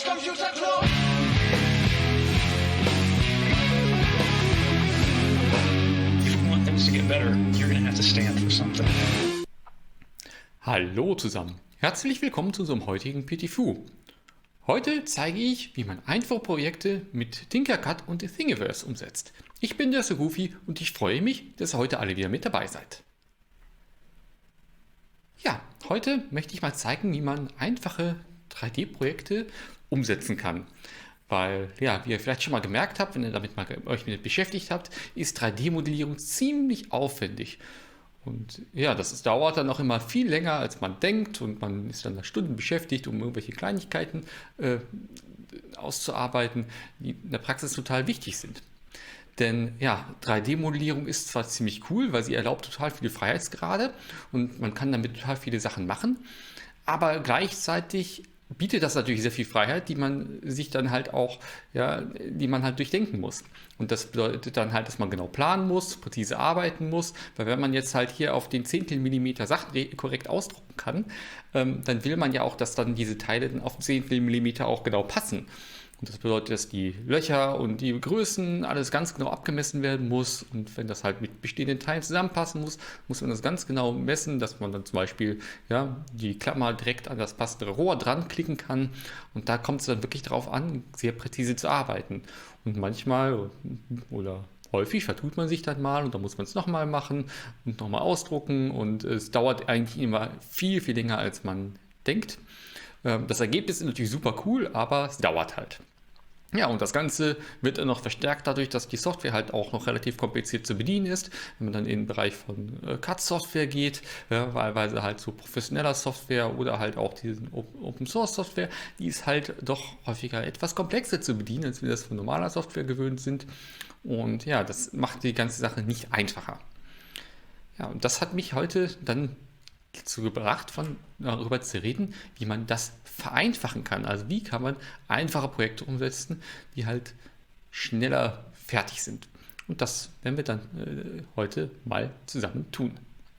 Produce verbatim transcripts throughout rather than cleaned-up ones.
Computer Club. If you want things to get better, you're gonna have to stand for something. Hallo zusammen, herzlich willkommen zu unserem heutigen Pitifoo. Heute zeige ich, wie man einfache Projekte mit Tinkercad und Thingiverse umsetzt. Ich bin der Goofy und ich freue mich, dass ihr heute alle wieder mit dabei seid. Ja, heute möchte ich mal zeigen, wie man einfache drei D-Projekte umsetzen kann. Weil, ja, wie ihr vielleicht schon mal gemerkt habt, wenn ihr damit mal euch mit beschäftigt habt, ist drei D-Modellierung ziemlich aufwendig. Und ja, das ist, dauert dann auch immer viel länger, als man denkt, und man ist dann Stunden beschäftigt, um irgendwelche Kleinigkeiten äh, auszuarbeiten, die in der Praxis total wichtig sind. Denn ja, drei D-Modellierung ist zwar ziemlich cool, weil sie erlaubt total viele Freiheitsgrade und man kann damit total viele Sachen machen, aber gleichzeitig bietet das natürlich sehr viel Freiheit, die man sich dann halt auch, ja, die man halt durchdenken muss. Und das bedeutet dann halt, dass man genau planen muss, präzise arbeiten muss, weil wenn man jetzt halt hier auf den Zehntel Millimeter Sachen korrekt ausdrucken kann, ähm, dann will man ja auch, dass dann diese Teile dann auf Zehntel Millimeter auch genau passen. Und das bedeutet, dass die Löcher und die Größen alles ganz genau abgemessen werden muss. Und wenn das halt mit bestehenden Teilen zusammenpassen muss, muss man das ganz genau messen, dass man dann zum Beispiel ja, die Klammer direkt an das passende Rohr dran klicken kann. Und da kommt es dann wirklich darauf an, sehr präzise zu arbeiten. Und manchmal oder häufig vertut man sich dann mal und dann muss man es nochmal machen und nochmal ausdrucken. Und es dauert eigentlich immer viel, viel länger, als man denkt. Das Ergebnis ist natürlich super cool, aber es dauert halt. Ja, und das Ganze wird dann noch verstärkt dadurch, dass die Software halt auch noch relativ kompliziert zu bedienen ist. Wenn man dann in den Bereich von äh, C A D-Software geht, ja, wahlweise halt so professioneller Software oder halt auch diesen Open-Source-Software, die ist halt doch häufiger etwas komplexer zu bedienen, als wir das von normaler Software gewöhnt sind. Und ja, das macht die ganze Sache nicht einfacher. Ja, und das hat mich heute dann dazu gebracht, von, darüber zu reden, wie man das vereinfachen kann. Also wie kann man einfache Projekte umsetzen, die halt schneller fertig sind. Und das werden wir dann äh, heute mal zusammen tun.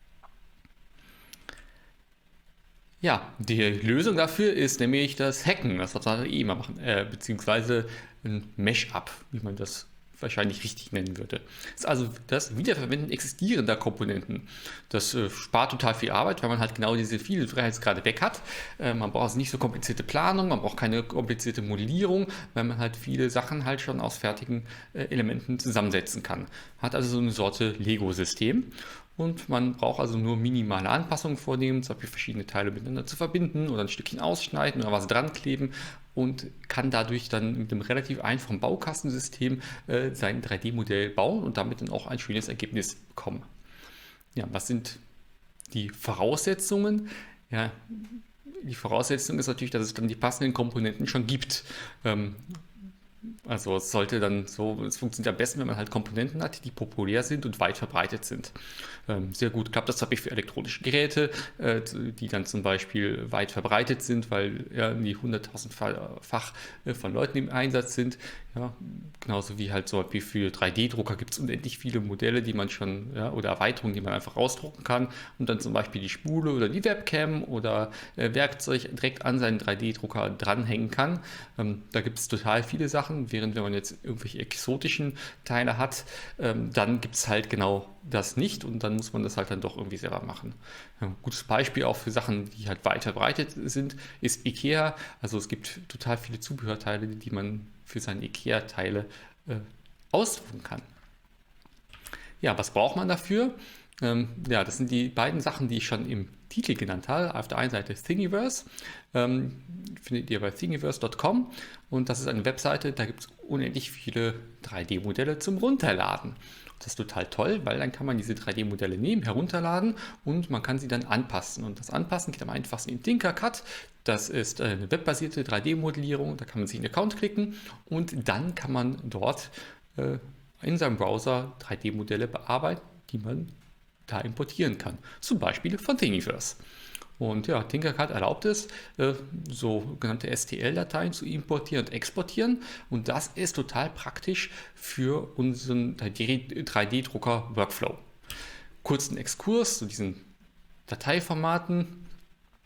Ja, die Lösung dafür ist nämlich das Hacken, das was wir eh immer machen, äh, beziehungsweise ein Mashup, wie man das wahrscheinlich richtig nennen würde. Das ist also das Wiederverwenden existierender Komponenten. Das äh, spart total viel Arbeit, weil man halt genau diese vielen Freiheitsgrade weg hat. Äh, man braucht also nicht so komplizierte Planung, man braucht keine komplizierte Modellierung, weil man halt viele Sachen halt schon aus fertigen äh, Elementen zusammensetzen kann. Hat also so eine Sorte Lego-System. Und man braucht also nur minimale Anpassungen vornehmen, zum Beispiel verschiedene Teile miteinander zu verbinden oder ein Stückchen ausschneiden oder was dran kleben und kann dadurch dann mit einem relativ einfachen Baukastensystem äh, sein drei D-Modell bauen und damit dann auch ein schönes Ergebnis bekommen. Ja, was sind die Voraussetzungen? Ja, die Voraussetzung ist natürlich, dass es dann die passenden Komponenten schon gibt. Ähm, Also es sollte dann so, es funktioniert am besten, wenn man halt Komponenten hat, die populär sind und weit verbreitet sind. Ähm, sehr gut klappt das habe ich für elektronische Geräte, äh, die dann zum Beispiel weit verbreitet sind, weil ja, die hunderttausendfach äh, von Leuten im Einsatz sind. Ja, genauso wie halt so wie für drei D-Drucker gibt es unendlich viele Modelle, die man schon, ja, oder Erweiterungen, die man einfach ausdrucken kann und dann zum Beispiel die Spule oder die Webcam oder äh, Werkzeug direkt an seinen drei D-Drucker dranhängen kann. Ähm, da gibt es total viele Sachen, während wenn man jetzt irgendwelche exotischen Teile hat, ähm, dann gibt es halt genau das nicht und dann muss man das halt dann doch irgendwie selber machen. Ein gutes Beispiel auch für Sachen, die halt weit verbreitet sind, ist IKEA. Also es gibt total viele Zubehörteile, die man für seine IKEA-Teile äh, ausdrucken kann. Ja, was braucht man dafür? Ähm, ja, das sind die beiden Sachen, die ich schon im Titel genannt habe. Auf der einen Seite Thingiverse, ähm, findet ihr bei thingiverse punkt com und das ist eine Webseite, da gibt es unendlich viele drei D-Modelle zum Runterladen. Das ist total toll, weil dann kann man diese drei D-Modelle nehmen, herunterladen und man kann sie dann anpassen. Und das Anpassen geht am einfachsten in Tinkercad. Das ist eine webbasierte drei D-Modellierung, da kann man sich einen Account klicken und dann kann man dort äh, in seinem Browser drei D-Modelle bearbeiten, die man da importieren kann. Zum Beispiel von Thingiverse. Und ja, Tinkercad erlaubt es, äh, sogenannte S T L-Dateien zu importieren und exportieren. Und das ist total praktisch für unseren drei D-Drucker-Workflow. Kurzen Exkurs zu diesen Dateiformaten.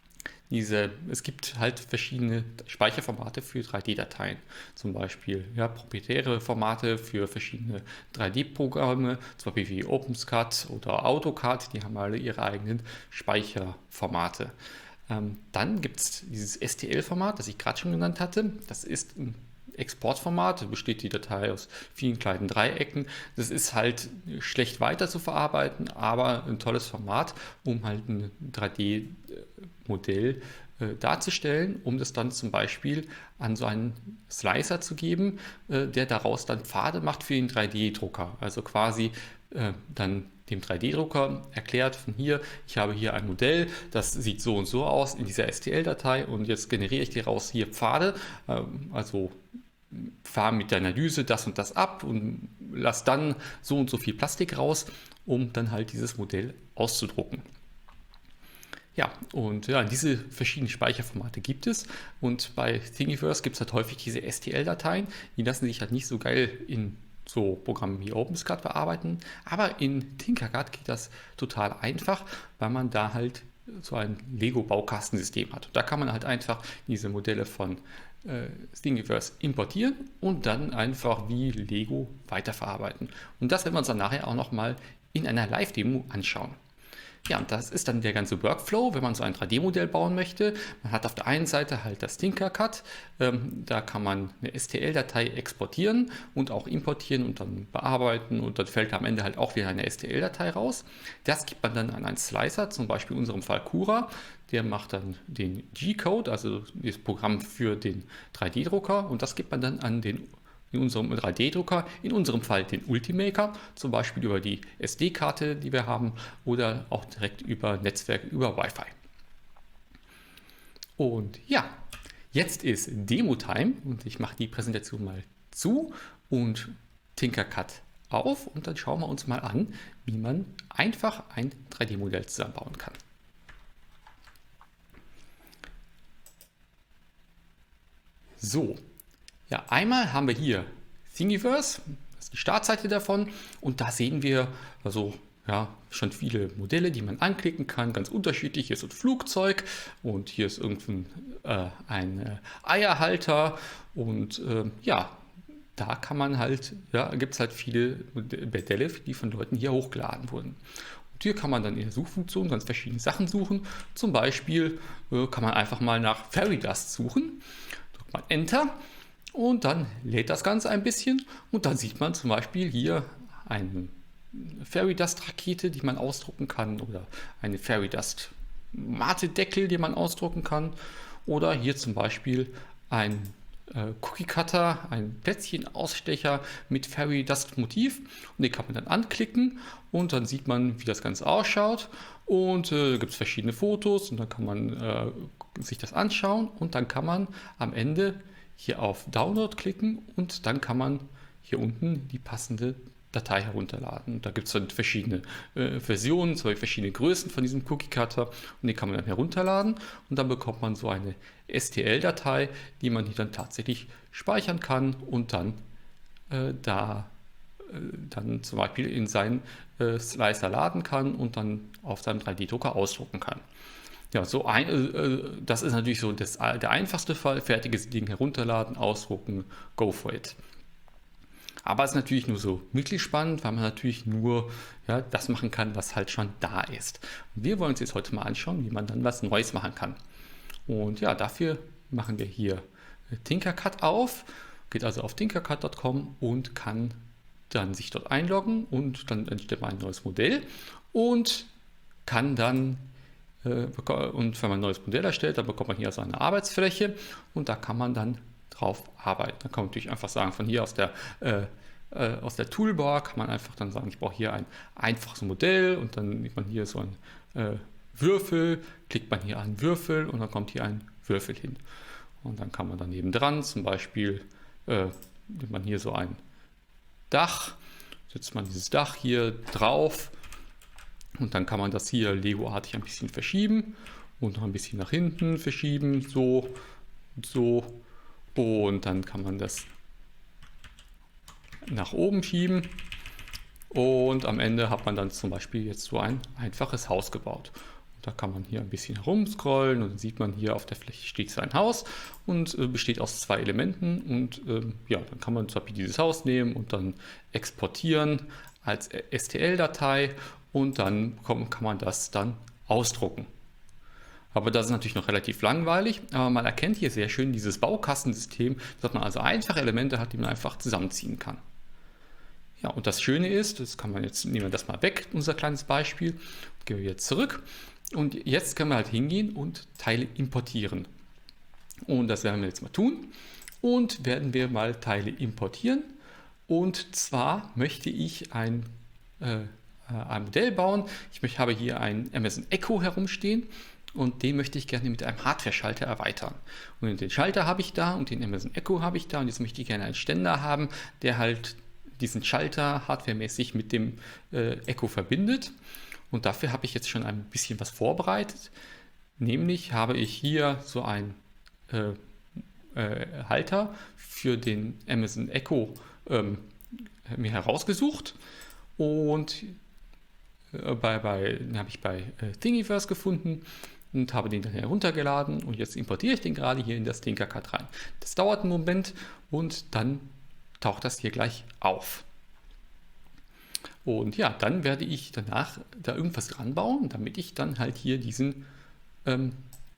diese, es gibt halt verschiedene Speicherformate für drei D-Dateien. Zum Beispiel ja, proprietäre Formate für verschiedene drei D-Programme, zum Beispiel wie OpenSCAD oder AutoCAD, die haben alle ihre eigenen Speicherformate. Ähm, dann gibt es dieses S T L-Format, das ich gerade schon genannt hatte. Das ist ein Exportformat, da besteht die Datei aus vielen kleinen Dreiecken. Das ist halt schlecht weiter zu verarbeiten, aber ein tolles Format, um halt ein drei D-Modell äh, darzustellen, um das dann zum Beispiel an so einen Slicer zu geben, äh, der daraus dann Pfade macht für den drei D-Drucker. Also quasi äh, dann dem drei D-Drucker erklärt, von hier, ich habe hier ein Modell, das sieht so und so aus in dieser S T L-Datei und jetzt generiere ich daraus hier Pfade, äh, also fahr mit deiner Düse das und das ab und lass dann so und so viel Plastik raus, um dann halt dieses Modell auszudrucken. Ja, und ja, diese verschiedenen Speicherformate gibt es und bei Thingiverse gibt es halt häufig diese S T L-Dateien, die lassen sich halt nicht so geil in so Programmen wie OpenSCAD bearbeiten, aber in Tinkercad geht das total einfach, weil man da halt so ein Lego-Baukastensystem hat. Und da kann man halt einfach diese Modelle von äh, Thingiverse importieren und dann einfach wie Lego weiterverarbeiten. Und das werden wir uns dann nachher auch nochmal in einer Live-Demo anschauen. Ja, und das ist dann der ganze Workflow, wenn man so ein drei D-Modell bauen möchte. Man hat auf der einen Seite halt das Tinkercad, ähm, da kann man eine S T L-Datei exportieren und auch importieren und dann bearbeiten und dann fällt am Ende halt auch wieder eine S T L-Datei raus. Das gibt man dann an einen Slicer, zum Beispiel in unserem Fall Cura, der macht dann den G-Code, also das Programm für den drei D-Drucker und das gibt man dann an den in unserem drei D-Drucker, in unserem Fall den Ultimaker, zum Beispiel über die S D-Karte, die wir haben, oder auch direkt über Netzwerk, über Wi-Fi. Und ja, jetzt ist Demo-Time und ich mache die Präsentation mal zu und Tinkercad auf und dann schauen wir uns mal an, wie man einfach ein drei D-Modell zusammenbauen kann. So. Ja, einmal haben wir hier Thingiverse, das ist die Startseite davon und da sehen wir also ja, schon viele Modelle, die man anklicken kann, ganz unterschiedlich. Hier ist ein Flugzeug und hier ist irgendein äh, ein äh, Eierhalter und äh, ja, da kann man halt, ja, gibt es halt viele Modelle, die von Leuten hier hochgeladen wurden. Und hier kann man dann in der Suchfunktion ganz verschiedene Sachen suchen. Zum Beispiel äh, kann man einfach mal nach Fairy Dust suchen. Drückt man Enter. Und dann lädt das Ganze ein bisschen und dann sieht man zum Beispiel hier eine Fairy Dust Rakete, die man ausdrucken kann oder eine Fairy Dust Mate-Deckel, den man ausdrucken kann oder hier zum Beispiel ein äh, Cookie Cutter, ein Plätzchenausstecher mit Fairy Dust Motiv und den kann man dann anklicken und dann sieht man, wie das Ganze ausschaut und äh, gibt es verschiedene Fotos und dann kann man äh, sich das anschauen und dann kann man am Ende hier auf Download klicken und dann kann man hier unten die passende Datei herunterladen. Da gibt es dann verschiedene äh, Versionen, zwei verschiedene Größen von diesem Cookie Cutter und den kann man dann herunterladen und dann bekommt man so eine S T L-Datei, die man hier dann tatsächlich speichern kann und dann äh, da äh, dann zum Beispiel in seinen äh, Slicer laden kann und dann auf seinem drei D-Drucker ausdrucken kann. Ja, so ein, äh, das ist natürlich so das, der einfachste Fall. Fertiges Ding herunterladen, ausdrucken, go for it. Aber es ist natürlich nur so mittelspannend, weil man natürlich nur ja, das machen kann, was halt schon da ist. Und wir wollen uns jetzt heute mal anschauen, wie man dann was Neues machen kann. Und ja, dafür machen wir hier Tinkercad auf, geht also auf tinkercad punkt com und kann dann sich dort einloggen und dann entsteht man ein neues Modell und kann dann und wenn man ein neues Modell erstellt, dann bekommt man hier so eine Arbeitsfläche und da kann man dann drauf arbeiten. Da kann man natürlich einfach sagen, von hier aus der, äh, äh, aus der Toolbar kann man einfach dann sagen, ich brauche hier ein einfaches Modell und dann nimmt man hier so einen äh, Würfel, klickt man hier einen Würfel und dann kommt hier ein Würfel hin. Und dann kann man daneben dran, zum Beispiel äh, nimmt man hier so ein Dach, setzt man dieses Dach hier drauf. Und dann kann man das hier Lego-artig ein bisschen verschieben und noch ein bisschen nach hinten verschieben, so und so. Und dann kann man das nach oben schieben. Und am Ende hat man dann zum Beispiel jetzt so ein einfaches Haus gebaut. Da kann man hier ein bisschen herumscrollen und dann sieht man hier auf der Fläche steht sein Haus und äh, besteht aus zwei Elementen und ähm, ja, dann kann man zum Beispiel dieses Haus nehmen und dann exportieren als S T L-Datei und dann kann, kann man das dann ausdrucken. Aber das ist natürlich noch relativ langweilig, aber man erkennt hier sehr schön dieses Baukastensystem, dass man also einfache Elemente hat, die man einfach zusammenziehen kann. Ja, und das Schöne ist, das kann man jetzt, nehmen wir das mal weg, unser kleines Beispiel, gehen wir jetzt zurück und jetzt können wir halt hingehen und Teile importieren. Und das werden wir jetzt mal tun und werden wir mal Teile importieren und zwar möchte ich ein, äh, ein Modell bauen. Ich möchte, habe hier ein Amazon Echo herumstehen. Und den möchte ich gerne mit einem Hardware-Schalter erweitern. Und den Schalter habe ich da und den Amazon Echo habe ich da. Und jetzt möchte ich gerne einen Ständer haben, der halt diesen Schalter hardwaremäßig mit dem äh, Echo verbindet. Und dafür habe ich jetzt schon ein bisschen was vorbereitet. Nämlich habe ich hier so einen äh, äh, Halter für den Amazon Echo ähm, mir herausgesucht. Und äh, bei, bei, den habe ich bei äh, Thingiverse gefunden. Und habe den dann heruntergeladen und jetzt importiere ich den gerade hier in das Tinkercad rein. Das dauert einen Moment und dann taucht das hier gleich auf. Und ja, dann werde ich danach da irgendwas dran bauen, damit ich dann halt hier diesen, ähm,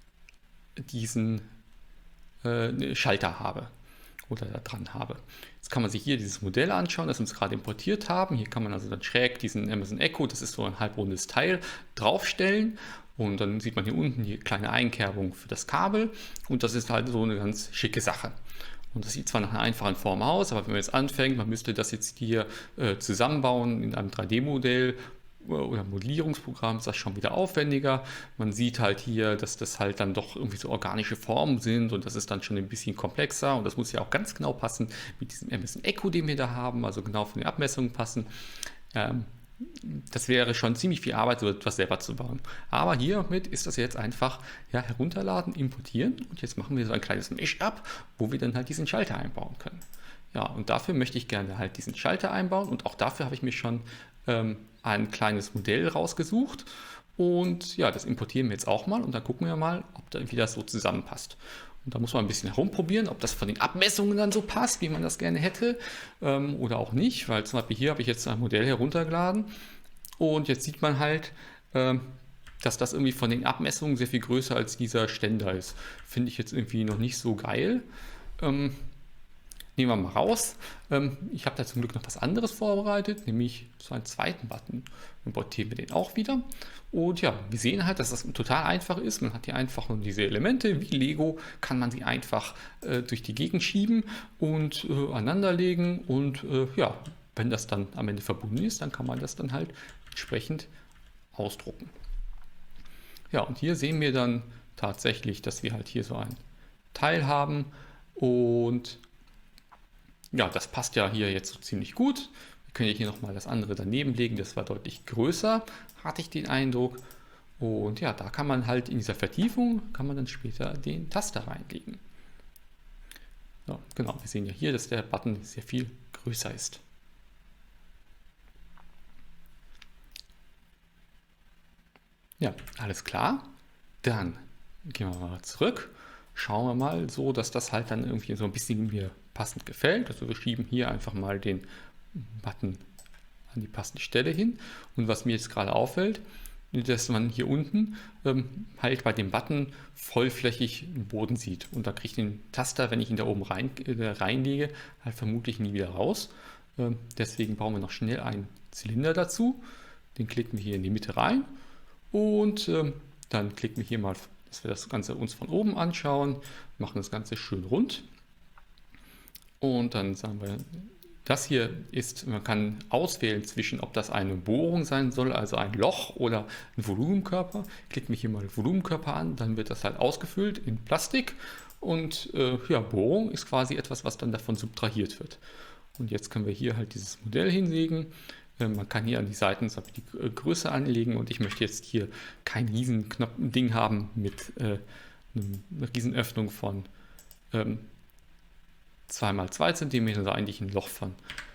diesen äh, Schalter habe oder da dran habe. Jetzt kann man sich hier dieses Modell anschauen, das wir uns gerade importiert haben. Hier kann man also dann schräg diesen Amazon Echo, das ist so ein halbrundes Teil, draufstellen. Und dann sieht man hier unten die kleine Einkerbung für das Kabel. Und das ist halt so eine ganz schicke Sache. Und das sieht zwar nach einer einfachen Form aus, aber wenn man jetzt anfängt, man müsste das jetzt hier äh, zusammenbauen in einem drei D-Modell oder Modellierungsprogramm, ist das schon wieder aufwendiger. Man sieht halt hier, dass das halt dann doch irgendwie so organische Formen sind und das ist dann schon ein bisschen komplexer und das muss ja auch ganz genau passen mit diesem Amazon Echo, den wir da haben, also genau von den Abmessungen passen. Ähm, Das wäre schon ziemlich viel Arbeit, so etwas selber zu bauen. Aber hiermit ist das jetzt einfach ja, herunterladen, importieren und jetzt machen wir so ein kleines Mesh-Up, wo wir dann halt diesen Schalter einbauen können. Ja, und dafür möchte ich gerne halt diesen Schalter einbauen und auch dafür habe ich mir schon ähm, ein kleines Modell rausgesucht und ja, das importieren wir jetzt auch mal und dann gucken wir mal, ob da, wie das so zusammenpasst. Und da muss man ein bisschen herumprobieren, ob das von den Abmessungen dann so passt, wie man das gerne hätte ähm, oder auch nicht, weil zum Beispiel hier habe ich jetzt ein Modell heruntergeladen und jetzt sieht man halt, ähm, dass das irgendwie von den Abmessungen sehr viel größer als dieser Ständer ist. Finde ich jetzt irgendwie noch nicht so geil. Ähm, nehmen wir mal raus. Ähm, ich habe da zum Glück noch was anderes vorbereitet, nämlich so einen zweiten Button. Importieren wir den auch wieder. Und ja, wir sehen halt, dass das total einfach ist. Man hat hier einfach nur diese Elemente, wie Lego, kann man sie einfach äh, durch die Gegend schieben und äh, aneinanderlegen. Und äh, ja, wenn das dann am Ende verbunden ist, dann kann man das dann halt entsprechend ausdrucken. Ja, und hier sehen wir dann tatsächlich, dass wir halt hier so ein Teil haben. Und ja, das passt ja hier jetzt so ziemlich gut. Wir können hier nochmal das andere daneben legen, das war deutlich größer, hatte ich den Eindruck. Und ja, da kann man halt in dieser Vertiefung, kann man dann später den Taster reinlegen. So, genau, wir sehen ja hier, dass der Button sehr viel größer ist. Ja, alles klar. Dann gehen wir mal zurück. Schauen wir mal so, dass das halt dann irgendwie so ein bisschen mir passend gefällt. Also wir schieben hier einfach mal den Button an die passende Stelle hin. Und was mir jetzt gerade auffällt, dass man hier unten ähm, halt bei dem Button vollflächig den Boden sieht. Und da kriege ich den Taster, wenn ich ihn da oben rein, äh, reinlege, halt vermutlich nie wieder raus. Ähm, deswegen bauen wir noch schnell einen Zylinder dazu. Den klicken wir hier in die Mitte rein. Und ähm, dann klicken wir hier mal, dass wir das Ganze uns von oben anschauen, machen das Ganze schön rund. Und dann sagen wir, das hier ist, man kann auswählen zwischen, ob das eine Bohrung sein soll, also ein Loch oder ein Volumenkörper. Klicken wir hier mal Volumenkörper an, dann wird das halt ausgefüllt in Plastik. Und äh, ja, Bohrung ist quasi etwas, was dann davon subtrahiert wird. Und jetzt können wir hier halt dieses Modell hinlegen. Man kann hier an die Seiten die Größe anlegen und ich möchte jetzt hier kein riesen Ding haben mit äh, einer Riesenöffnung von ähm, zwei mal zwei Zentimeter, also eigentlich ein Loch von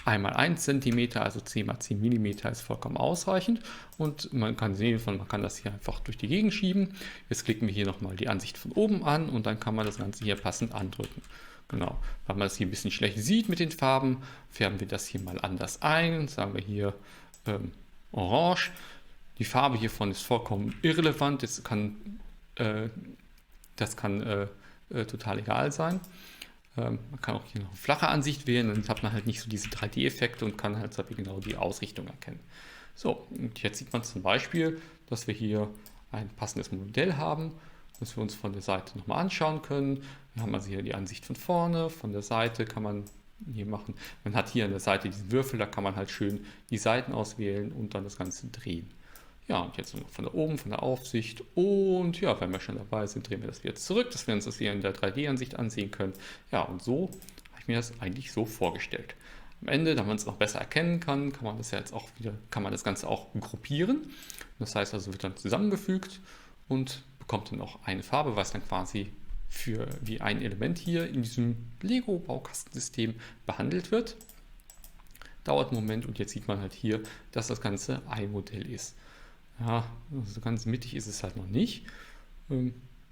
einmal ein Zentimeter, also zehn mal zehn Millimeter ist vollkommen ausreichend. Und man kann sehen, man kann das hier einfach durch die Gegend schieben. Jetzt klicken wir hier nochmal die Ansicht von oben an und dann kann man das Ganze hier passend andrücken. Genau, weil man das hier ein bisschen schlecht sieht mit den Farben, färben wir das hier mal anders ein. Sagen wir hier ähm, Orange. Die Farbe hiervon ist vollkommen irrelevant. Das kann, äh, das kann äh, äh, total egal sein. Ähm, man kann auch hier noch eine flache Ansicht wählen, dann hat man halt nicht so diese drei D-Effekte und kann halt genau die Ausrichtung erkennen. So, und jetzt sieht man zum Beispiel, dass wir hier ein passendes Modell haben, das wir uns von der Seite nochmal anschauen können. Dann haben wir also hier die Ansicht von vorne, von der Seite kann man hier machen. Man hat hier an der Seite diesen Würfel, da kann man halt schön die Seiten auswählen und dann das Ganze drehen. Ja, und jetzt noch von da oben, von der Aufsicht. Und ja, wenn wir schon dabei sind, drehen wir das wieder zurück, dass wir uns das wieder in der drei D-Ansicht ansehen können. Ja, und so habe ich mir das eigentlich so vorgestellt. Am Ende, damit man es noch besser erkennen kann, kann man das ja jetzt auch wieder, kann man das Ganze auch gruppieren. Das heißt also, wird dann zusammengefügt und bekommt dann auch eine Farbe, was dann quasi für wie ein Element hier in diesem Lego-Baukastensystem behandelt wird. Dauert einen Moment und jetzt sieht man halt hier, dass das Ganze ein Modell ist. Ja, also ganz mittig ist es halt noch nicht. Ähm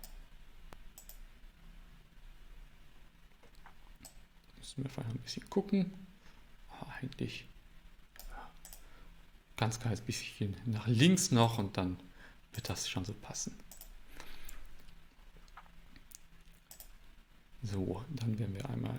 müssen wir vielleicht ein bisschen gucken. Aber eigentlich ja, ganz kleines bisschen nach links noch und dann wird das schon so passen. So, dann werden wir einmal.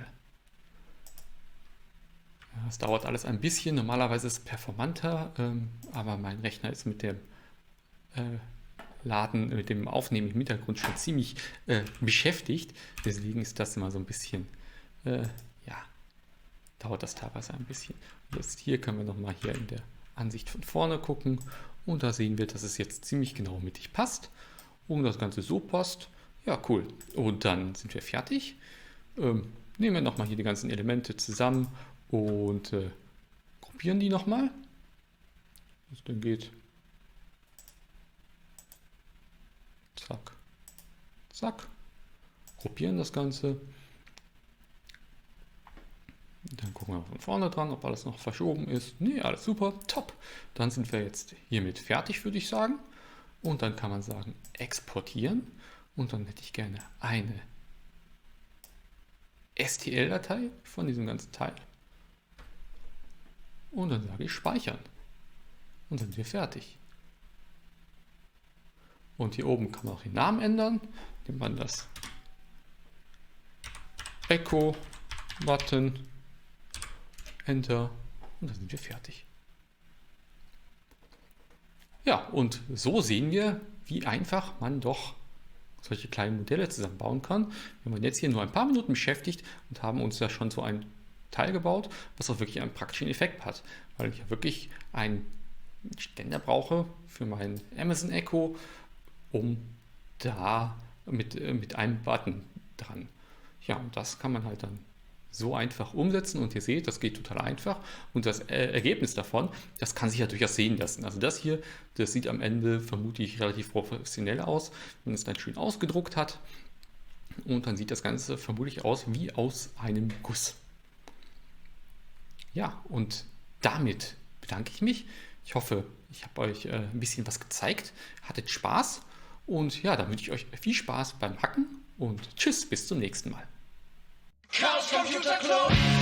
Ja, es dauert alles ein bisschen. Normalerweise ist es performanter, ähm, aber mein Rechner ist mit dem äh, Laden, mit dem Aufnehmen im Hintergrund schon ziemlich äh, beschäftigt. Deswegen ist das immer so ein bisschen, äh, ja, dauert das teilweise ein bisschen. Und jetzt hier können wir nochmal hier in der Ansicht von vorne gucken und da sehen wir, dass es jetzt ziemlich genau mittig passt und das Ganze so passt. Ja, cool. Und dann sind wir fertig. Ähm, nehmen wir nochmal hier die ganzen Elemente zusammen und äh, gruppieren die nochmal. Was dann geht. Zack. Zack. Gruppieren das Ganze. Dann gucken wir von vorne dran, ob alles noch verschoben ist. Nee, alles super, top. Dann sind wir jetzt hiermit fertig, würde ich sagen. Und dann kann man sagen, exportieren. Und dann hätte ich gerne eine S T L-Datei von diesem ganzen Teil. Und dann sage ich speichern. Und dann sind wir fertig. Und hier oben kann man auch den Namen ändern, indem man das Echo-Button, Enter und dann sind wir fertig. Ja, und so sehen wir, wie einfach man doch solche kleinen Modelle zusammenbauen kann. Wir waren jetzt hier nur ein paar Minuten beschäftigt und haben uns da schon so ein Teil gebaut, was auch wirklich einen praktischen Effekt hat, weil ich ja wirklich einen Ständer brauche für meinen Amazon Echo, um da mit, mit einem Button dran. Ja, und das kann man halt dann so einfach umsetzen und ihr seht, das geht total einfach und das Ergebnis davon, das kann sich ja durchaus sehen lassen. Also das hier, das sieht am Ende vermutlich relativ professionell aus, wenn es dann schön ausgedruckt hat und dann sieht das Ganze vermutlich aus wie aus einem Guss. Ja, und damit bedanke ich mich. Ich hoffe, ich habe euch ein bisschen was gezeigt, hattet Spaß und ja, dann wünsche ich euch viel Spaß beim Hacken und tschüss, bis zum nächsten Mal. Chaos Computer Club.